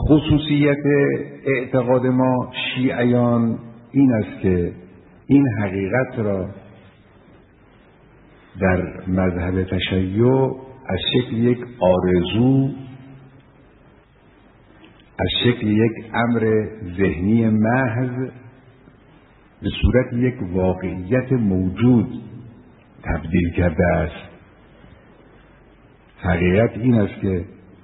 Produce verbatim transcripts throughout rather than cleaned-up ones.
خصوصیت اعتقاد ما شیعیان این است که این حقیقت را در مذهب تشیع از شکل یک آرزو، از شکل یک امر ذهنی محض به صورت یک واقعیت موجود تبدیل کرده است. حقیقت این است که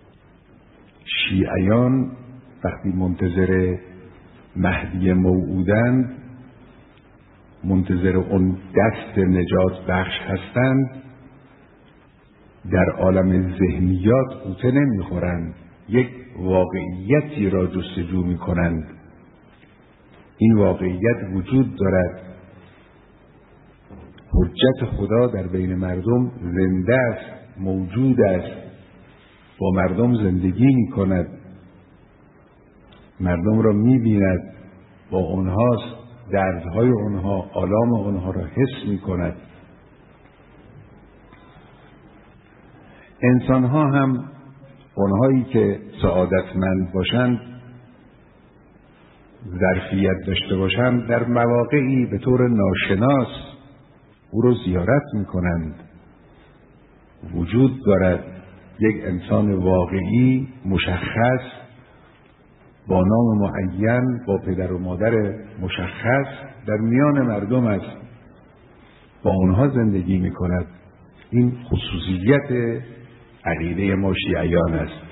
شیعیان وقتی منتظر مهدی موعودند، منتظر اون دست نجات بخش هستند، در عالم ذهنیات قوطه نمیخورند، یک واقعیتی را جستجو میکنند. این واقعیت وجود دارد، حجت خدا در بین مردم زنده است، موجود است، با مردم زندگی میکند، مردم را میبیند، با اونهاست، دردهای اونها، آلام اونها را حس میکند. انسانها هم اونهایی که سعادتمند باشند، ظرفیت داشته باشند، در مواقعی به طور ناشناس او را زیارت میکنند. وجود دارد یک انسان واقعی مشخص با نام معین، با پدر و مادر مشخص، در میان مردم است، با اونها زندگی میکند. این خصوصیت عقیده ما شیعیان است.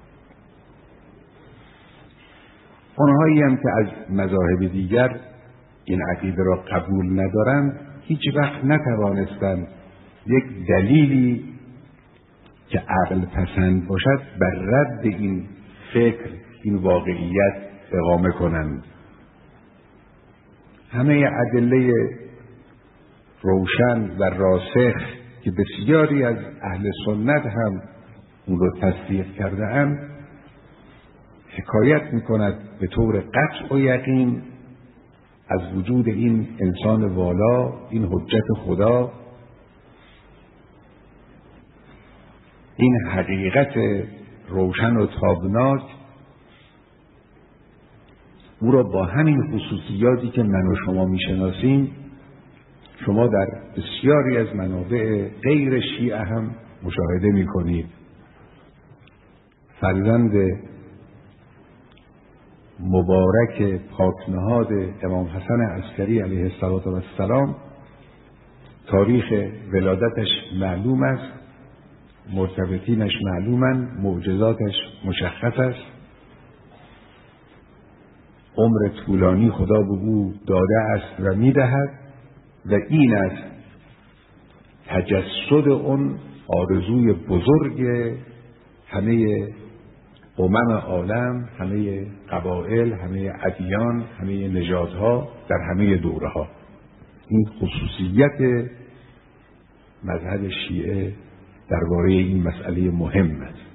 اونهایی هم که از مذاهب دیگر این عقیده را قبول ندارند، هیچ وقت نتوانستند یک دلیلی که عقل پسند باشد بر رد این فکر، این واقعیت اقامه کنند. همه ادله روشن و راسخ که بسیاری از اهل سنت هم اون رو تصدیق کرده اند، حکایت میکند به طور قطع و یقین از وجود این انسان والا، این حجت خدا، این حقیقت روشن و تابناک، او را با همین خصوصیاتی که من و شما میشناسیم شما در بسیاری از منابع غیر شیعه هم مشاهده میکنید. فرزند مبارک پاکنهاد امام حسن عسکری علیه السلام، تاریخ ولادتش معلوم است، مرتبطینش معلومند، معجزاتش مشخص است، عمر طولانی خدا به او داده است و میدهد و این است تجسد اون آرزوی بزرگ همه امم عالم، همه قبایل، همه ادیان، همه نژادها در همه دوره‌ها. این خصوصیت مذهب شیعه درباره این مسئله مهم است.